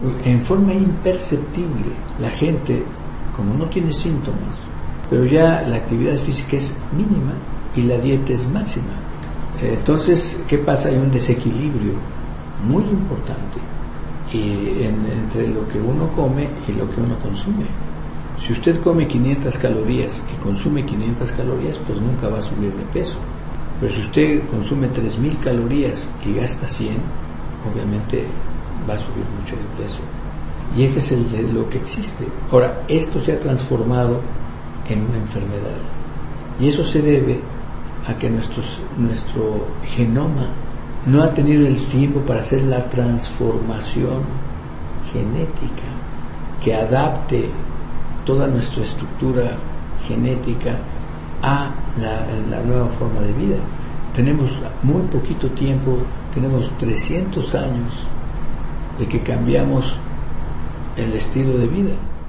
En forma imperceptible, la gente, como no tiene síntomas, pero ya la actividad física es mínima y la dieta es máxima. Entonces, ¿qué pasa? Hay un desequilibrio muy importante entre lo que uno come y lo que uno consume. Si usted come 500 calorías y consume 500 calorías, pues nunca va a subir de peso. Pero si usted consume 3000 calorías y gasta 100, obviamente va a subir mucho de peso. Y ese es lo que existe. Ahora, esto se ha transformado en una enfermedad. Y eso se debe a que nuestro genoma no ha tenido el tiempo para hacer la transformación genética que adapte toda nuestra estructura genética a la nueva forma de vida. Tenemos muy poquito tiempo, tenemos 300 años de que cambiamos el estilo de vida.